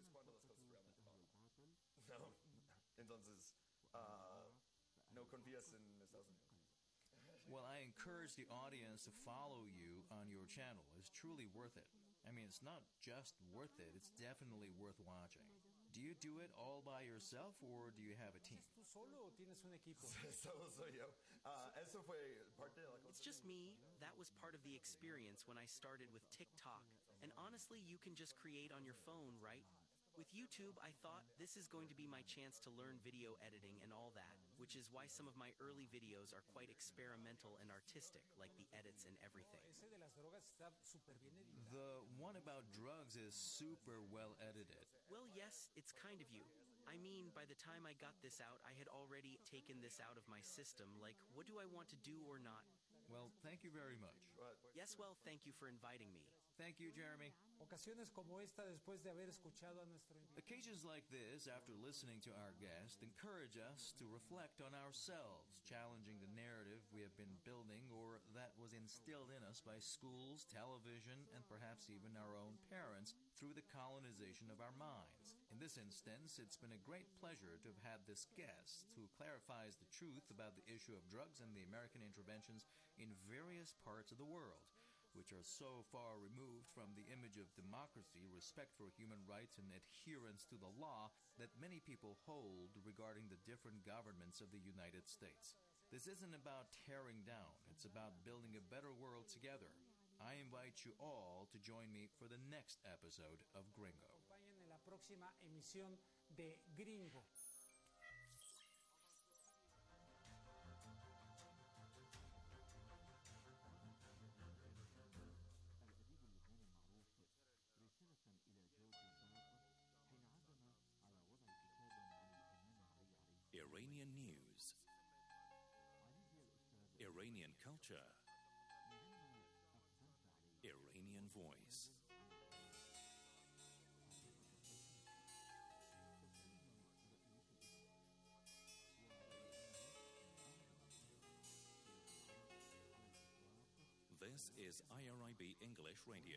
No. Entonces, uh, no confías en Estados Unidos. Well, I encourage the audience to follow you on your channel. It's truly worth it. I mean, it's not just worth it, it's definitely worth watching. Do you do it all by yourself, or do you have a team? ¿Tú solo o tienes un equipo? Solo soy yo. Uh, eso fue parte de la cosa. It's just me. That was part of the experience when I started with TikTok. And honestly, you can just create on your phone, right? With YouTube, I thought this is going to be my chance to learn video editing and all that, which is why some of my early videos are quite experimental and artistic, like the edits and everything. Ese de las drogas está súper bien editado. The one about drugs is super well edited. Well, yes, it's kind of you. I mean, by the time I got this out, I had already taken this out of my system. Like, what do I want to do or not? Well, thank you very much. Yes, well, thank you for inviting me. Thank you, Jeremy. Ocasiones como esta, después de haber escuchado a nuestro invitado. Occasions like this, after listening to our guest, encourage us to reflect on ourselves, challenging the narrative we have been building or that was instilled in us by schools, television, and perhaps even our own parents through the colonization of our minds. In this instance, it's been a great pleasure to have had this guest who clarifies the truth about the issue of drugs and the American interventions in various parts of the world, which are so far removed from the image of democracy, respect for human rights, and adherence to the law that many people hold regarding the different governments of the United States. This isn't about tearing down, it's about building a better world together. I invite you all to join me for the next episode of Gringo. Acompañen en la próxima emisión de Gringo. Iranian news, Iranian culture, Iranian voice. This is I R I B English Radio.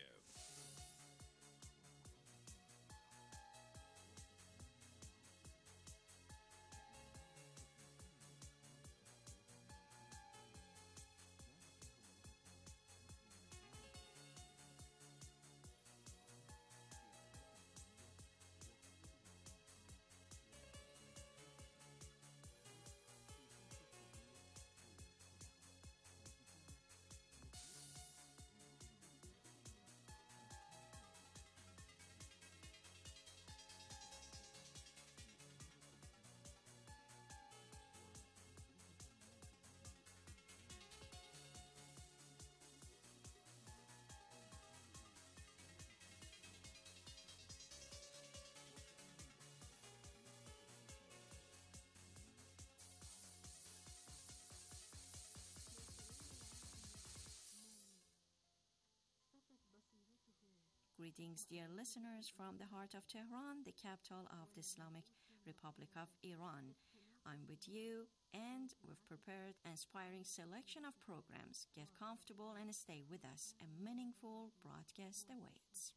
Greetings, dear listeners, from the heart of Tehran, the capital of the Islamic Republic of Iran. I'm with you, and we've prepared an inspiring selection of programs. Get comfortable and stay with us. A meaningful broadcast awaits.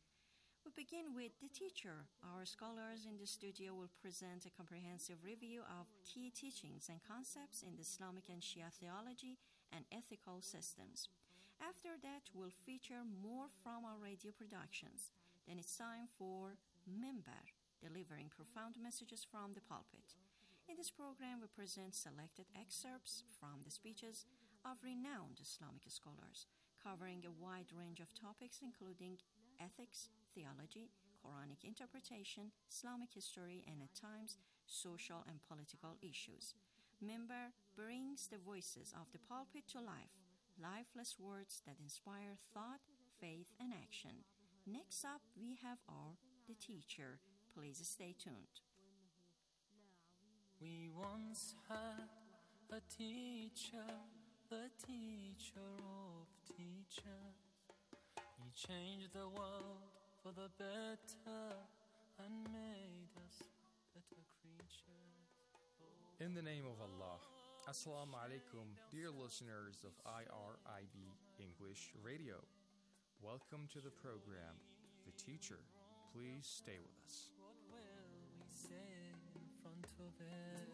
We begin with The Teacher. Our scholars in the studio will present a comprehensive review of key teachings and concepts in the Islamic and Shia theology and ethical systems. After that, we'll feature more from our radio productions. Then it's time for Minbar, delivering profound messages from the pulpit. In this program, we present selected excerpts from the speeches of renowned Islamic scholars, covering a wide range of topics including ethics, theology, Quranic interpretation, Islamic history, and at times, social and political issues. Minbar brings the voices of the pulpit to life, lifeless words that inspire thought, faith, and action. Next up, we have our The Teacher. Please stay tuned. We once had a teacher, the teacher of teachers. He changed the world for the better and made us better creatures. In the name of Allah, Assalamu alaikum, dear listeners of I R I B English Radio. Welcome to the program, The Teacher. Please stay with us. What will we say in front of it?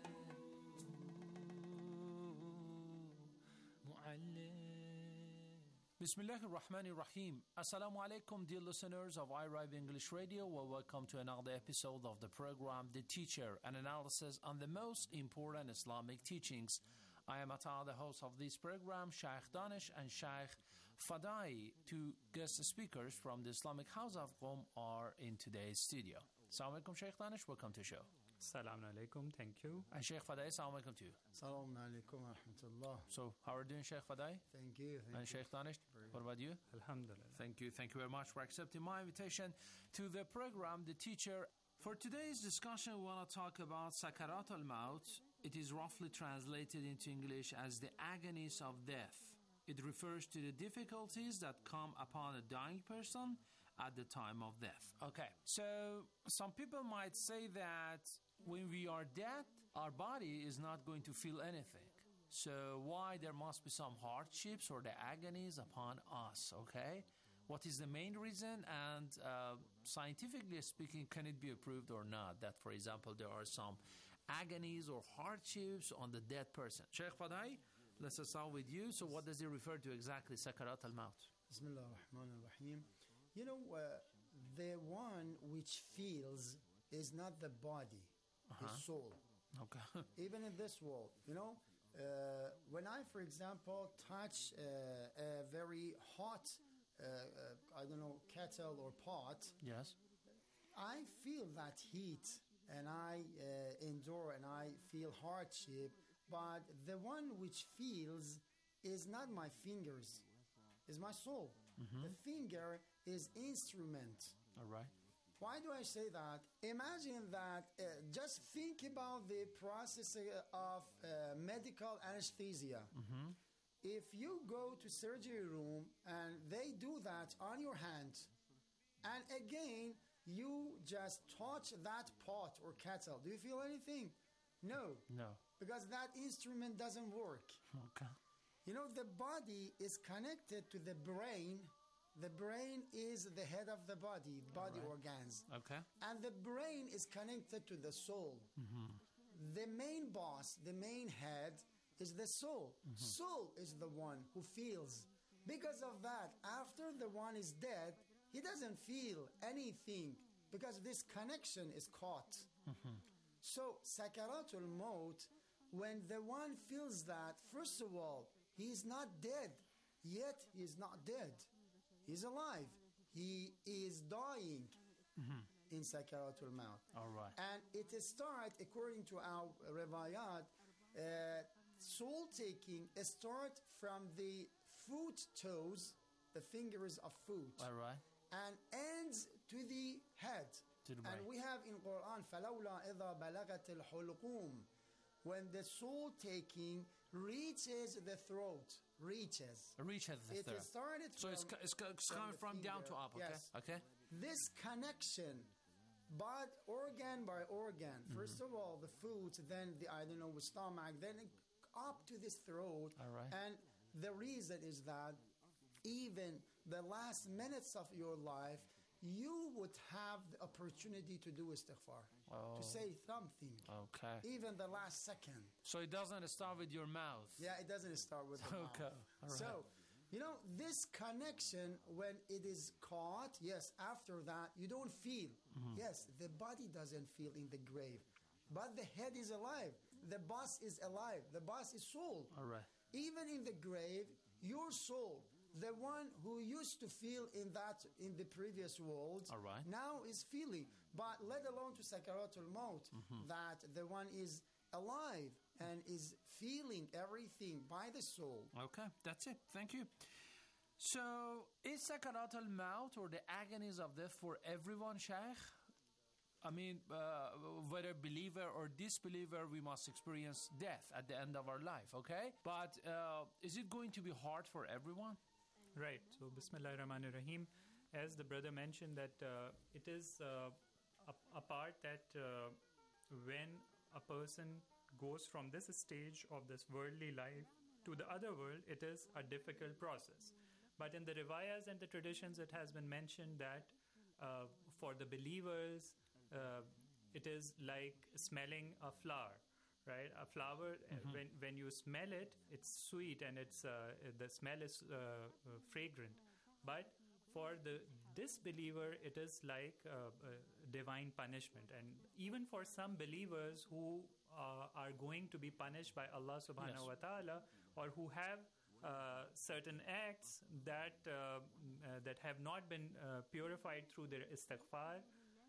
Bismillah ar-Rahman ar-Rahim. Assalamu alaikum, dear listeners of I R I B English Radio. Well, welcome to another episode of the program, The Teacher, an analysis on the most important Islamic teachings. I am Ata, the host of this program. Shaykh Danish and Shaykh Fadai, two guest speakers from the Islamic House of Qom, are in today's studio. Assalamu alaikum, Shaykh Danish. Welcome to the show. Assalamu alaikum. Thank you. And Shaykh Fadai, assalamu alaikum to you. Assalamu alaikum wa rahmatullah. So, how are you doing, Shaykh Fadai? Thank you. Thank and you. Shaykh Danish, what about you? Alhamdulillah. Thank you. Thank you very much for accepting my invitation to the program, The Teacher. For today's discussion, we want to talk about Sakarat al-Maut. It is roughly translated into English as the agonies of death. It refers to the difficulties that come upon a dying person at the time of death. Okay, so some people might say that when we are dead, our body is not going to feel anything. So why there must be some hardships or the agonies upon us, okay? What is the main reason? And uh, scientifically speaking, can it be approved or not? That, for example, there are some agonies or hardships on the dead person. Sheikh Fadai, let's start with you. So what does it refer to exactly, Sakarat al-Maut? Bismillah ar-Rahman ar-Rahim. You know, uh, the one which feels is not the body, Uh-huh. the soul. Okay. Even in this world, you know, uh, when I, for example, touch uh, a very hot, uh, uh, I don't know, kettle or pot, Yes. I feel that heat and I uh, endure and I feel hardship, but the one which feels is not my fingers, is my soul. Mhm. The finger is instrument. All right. Why do I say that? Imagine that, uh, just think about the process uh, of uh, medical anesthesia. Mm-hmm. If you go to surgery room and they do that on your hand, and again, you just touch that pot or kettle, do you feel anything? No, No. because that instrument doesn't work. Okay. You know, the body is connected to the brain. The brain is the head of the body, body Alright. organs. Okay. And the brain is connected to the soul. Mm-hmm. The main boss, the main head, is the soul. Mhm. Soul is the one who feels. Because of that, after the one is dead, he doesn't feel anything because this connection is caught. Mm-hmm. So, Sakaratul Maut, when the one feels that, first of all, he is not dead, yet he is not dead. He's alive. He is dying Mm-hmm. in Sakaratul Maut. All right. And it starts, according to our Rivayat, uh, soul taking start from the foot toes, the fingers of foot, All right. and ends to the head. To the And brain. we have in Quran, فَلَوْلَا إِذَا بَلَغَتِ الْحُلْقُومِ, when the soul taking reaches the throat, reaches. Reaches the It throat. started So it's, from- co- it's, co- it's from coming the from down to finger. up, okay? Yes. Okay. This connection, but organ by organ, first of all the foot, then the, I don't know, stomach, then up to this throat. All right. And the reason is that even the last minutes of your life, you would have the opportunity to do istighfar, Oh. to say something, Okay. even the last second. So it doesn't start with your mouth. Yeah, it doesn't start with the Okay. mouth. All right. So, you know, this connection, when it is caught, yes, after that, you don't feel. Mhm. Yes, the body doesn't feel in the grave, but the head is alive. The boss is alive. The boss is soul. All right. Even in the grave, your soul, the one who used to feel in that in the previous world, All right. now is feeling. But let alone to Sakaratul Maut, Mhm. that the one is alive and is feeling everything by the soul. Okay, that's it. Thank you. So, is Sakarat al-Maut or the agonies of death for everyone, Shaykh? I mean, uh, whether believer or disbeliever, we must experience death at the end of our life, okay? But uh, is it going to be hard for everyone? Right. So, Bismillah ar-Rahman ar-Rahim. As the brother mentioned that uh, it is uh, a, a part that uh, when a person goes from this stage of this worldly life to the other world, it is a difficult process. But in the riwayas and the traditions, it has been mentioned that uh, for the believers, uh, it is like smelling a flower, right? A flower, uh, Mhm. when when you smell it, it's sweet and it's uh, the smell is uh, uh, fragrant. But for the disbeliever, it is like uh, uh, divine punishment. And even for some believers who uh, are going to be punished by Allah subhanahu Yes. wa ta'ala, or who have uh, certain acts that uh, uh, that have not been uh, purified through their istighfar,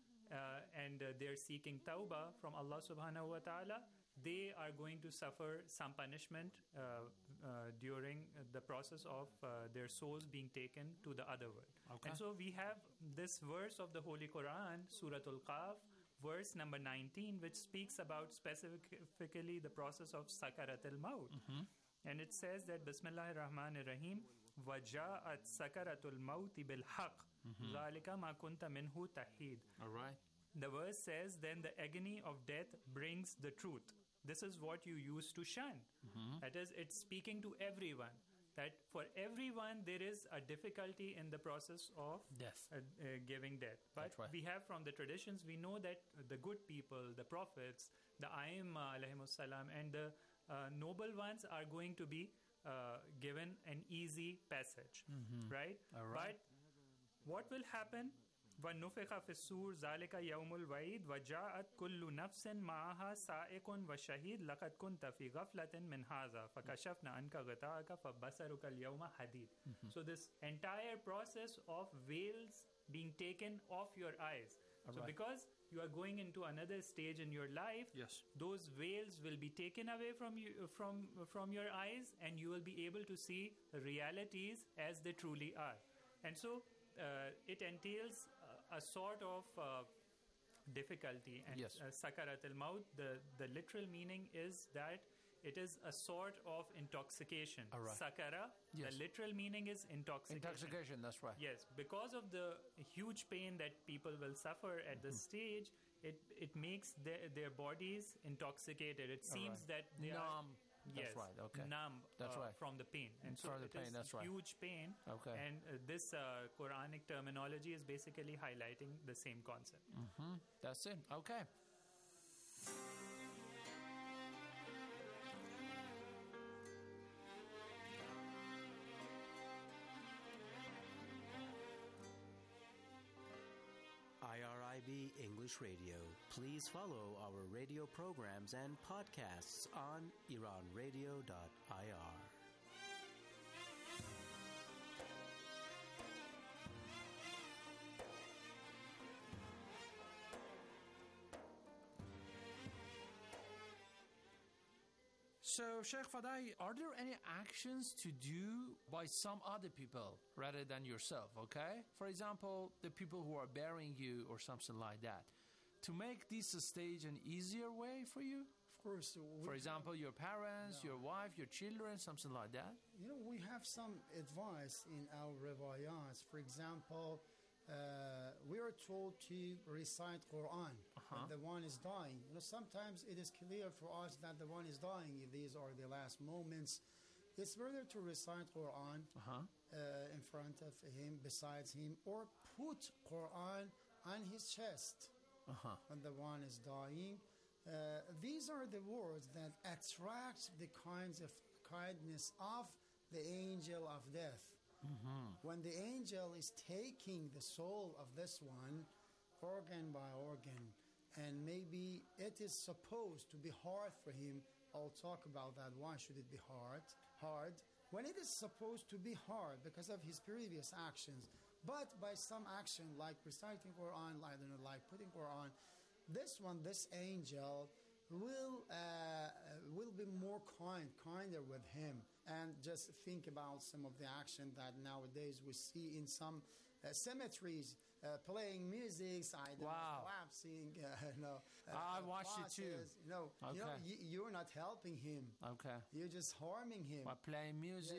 uh, and uh, they're seeking tawbah from Allah subhanahu wa ta'ala, they are going to suffer some punishment uh, uh, during the process of uh, their souls being taken to the other world. Okay. And so we have this verse of the Holy Quran, Suratul Qaf, verse number nineteen, which speaks about specifically the process of Sakarat al-Maut. Mhm. And it says that Bismillahir Rahmanir Rahim, وَجَاءَتْ سَكَرَةُ الْمَوْتِ بِالْحَقِّ Mhm. ذَلِكَ مَا كُنْتَ مِنْهُ تَحِيدٌ. All right. The verse says, then the agony of death brings the truth. This is what you used to shun. Mhm. That is, it's speaking to everyone. That for everyone there is a difficulty in the process of Death. uh, uh, giving death. But That's right. we have from the traditions, we know that the good people, the prophets, the Aimma alayhimus salam, and the uh, noble ones are going to be uh, given an easy passage. Mhm. Right? All right. But what will happen? وَنُفِخَ فِي السُّورِ ذَلِكَ يَوْمُ الْوَعِيدِ وَجَاءَتْ كُلُّ نَفْسٍ مَعَهَا سَائِقٌ وَشَهِيدٌ لَقَدْ كُنْتَ فِي غَفْلَةٍ مِّنْ هَذَا فَكَشَفْنَا عَنْكَ غِطَاءَكَ فَبَصَرُكَ الْيَوْمَ حَدِيدٌ. Mhm. So this entire process of veils being taken off your eyes. All So right. because you are going into another stage in your life, Yes. those veils will be taken away from you, from from your eyes, and you will be able to see realities as they truly are. And so uh, it entails uh, a sort of uh, difficulty. And Yes. uh, Sakarat al-Maut, the, the literal meaning is that it is a sort of intoxication. All right. Sakara, Yes. the literal meaning is intoxication. Intoxication, that's right. Yes, because of the huge pain that people will suffer at this Mhm. stage, it it makes their, their bodies intoxicated. It All seems right. that they Numb. are That's yes, right, okay. numb That's uh, right. from the pain. And so From the it pain, is that's right. huge pain. Okay. And uh, this uh, Quranic terminology is basically highlighting the same concept. Mhm. That's it. Okay. I R I B English Radio. Please follow our radio programs and podcasts on iran radio dot I R. So, Sheikh Fadai, are there any actions to do by some other people rather than yourself, okay? For example, the people who are burying you or something like that, to make this stage an easier way for you? Of course. For example, your parents, your wife, your children, something like that? You know, we have some advice in our riwayats. For example, uh, we are told to recite Quran Uh-huh. when the one is dying. You know, sometimes it is clear for us that the one is dying. If these are the last moments, it's better to recite Quran Uh-huh. uh, in front of him, besides him, or put Quran on his chest Uh-huh. when the one is dying. Uh, these are the words that attract the kinds of kindness of the angel of death. Mhm. When the angel is taking the soul of this one, organ by organ, and maybe it is supposed to be hard for him. I'll talk about that. Why should it be hard? Hard. When it is supposed to be hard because of his previous actions, but by some action like reciting Quran, like, I don't know, like putting Quran, this one, this angel will uh, will be more kind, kinder with him, and just think about some of the action that nowadays we see in some uh, cemeteries, uh, playing music, I don't Wow. know, collapsing, uh, you know. Uh, I uh, watched it too. crosses, You know, you know, Okay. y- you're not helping him. Okay. You're just harming him. By playing music,